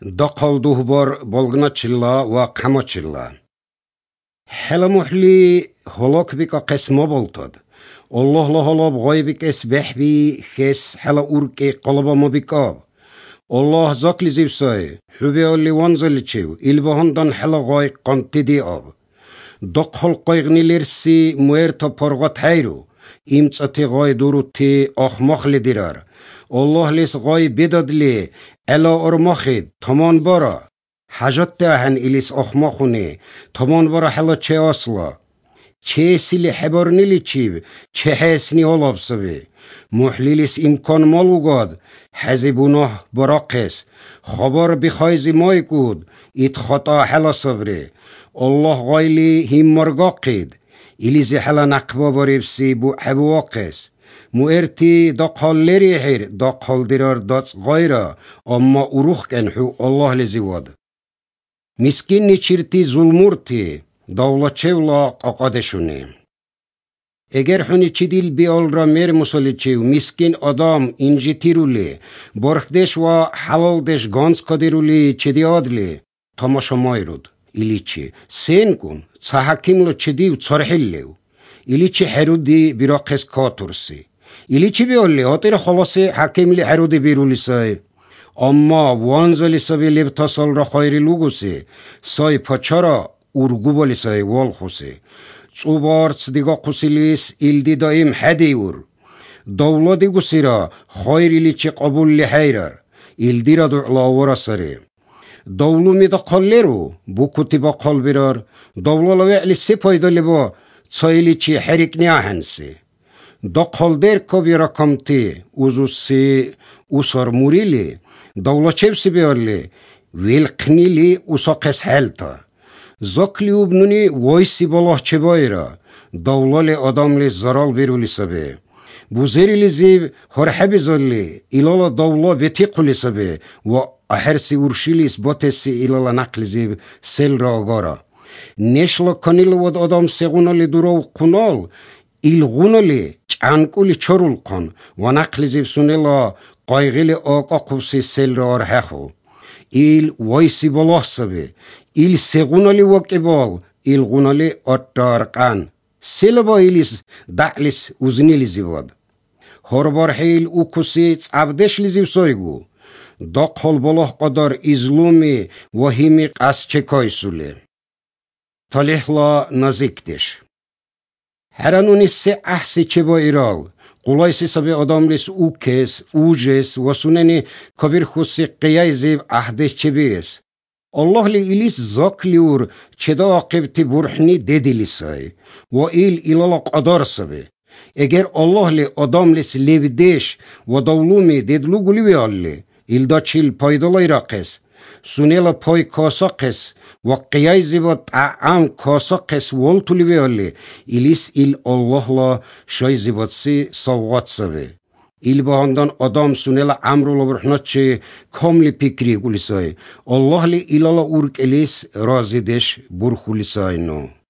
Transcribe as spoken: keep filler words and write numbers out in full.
Дақал дуҳбар болгначилла ва қамачилла. Хела мухли холок бика қесма болтад. Аллах ла халаб гайбик эс бехби хес хела урки қалаба мабикаб. Аллах закли зивсай, хуби алли ванзаличив, илбахандан хела гай қантиди аб. Дақал қайгнилерси муерта паргат хайру, имцати гай дурути ахмахли дирар. Allah lis gay bedadli ela ormakhid taman bara hajat tahan ilis akhmakhuni taman bara hala che asla che sili habarnili chiv che hasni olabsabi muhlilis imkan malugad hazibunah baraqis khabar bi khayzi maykud it khata hala sabri Allah gayli himmargaqid ilis hala naqba baribsi bu habwaqis مؤرتي دقال لريحير دقال درار داس غيرا أما أروخ كنحو الله لزيواد مسكين نشيرتي ظلمورتي دولة شولا قاقادشوني اگر حوني چديل بيال را مير مساليچيو مسكين آدم انجي تيرولي برخدش و حلال دش گانس قدرولي چدي آدلي تماشا مايرود إليچي سين كون چه حكيم لو چديو چرحليو إليچي حرودي براقس كاتورسي İliçi biolli atır xalası hakimli herodi birulisay. Amma vanzali sabi leb tasalra khayri lugusi say paçara urgubalisay volxusi. Çubarts diga qusilis ildi daim hadiur. Davladi gusira khayr iliçi qabulli hayrar. İldira du'la sari. Davlumi da qalleru bu kutiba qalbirar. Davlala ve'li sepayda bu çayliçi herikni ahansi. Дақал дер коби ракамти узуси усар мурили давлачевси биарли вилқнили усақес хелта закли убнуни войси балах чебайра давлали адамли зарал бирули сабе бузерили зив хархаби залли илала давла ветиқули сабе ва ахерси уршилис ботеси илала нақли зив сел рагара нешла канилвад адам сегунали дурав қунал илгунали چانکولی چرول کن و نقل زیبسونلا قایقلی آقا قوسی سل را رهخو ایل وایسی بلاه سبه ایل سگونالی وکبال ایل گونالی اتارقان سل با ایلیس دعلیس وزنیلی زیباد هر بار حیل او کسی عبدش لیزیب سایگو داخل بلاه قدر ازلومی و همی قص چکای سوله تالیحلا نزیکتش هرانونی سه احسی چه با ایرال قلایسی سبی آداملیس او کس او جس و سننی کبیر خوصی قیایزیب احدش چه بیس الله لی ایلیس زاکلیور چه دا عقبتی برحنی دیدیلیسای و ایل ایلالا قدار سبی اگر الله لی آداملیس لیبدش و دولومی دیدلو گلیوی آلی ایل دا چیل پایدالای راقس سنیلا پای کاسا قس و قیایزی با تعام کاسا قس والتولی بیالی ایلیس ایل الله لا شایزی بادسی سوغات سبه ایل باهندان آدم سنیلا عمرو برحنات چه کاملی پیکری گولیسای الله لی ایلالا اورک ایلیس رازیدش برخولیسای نو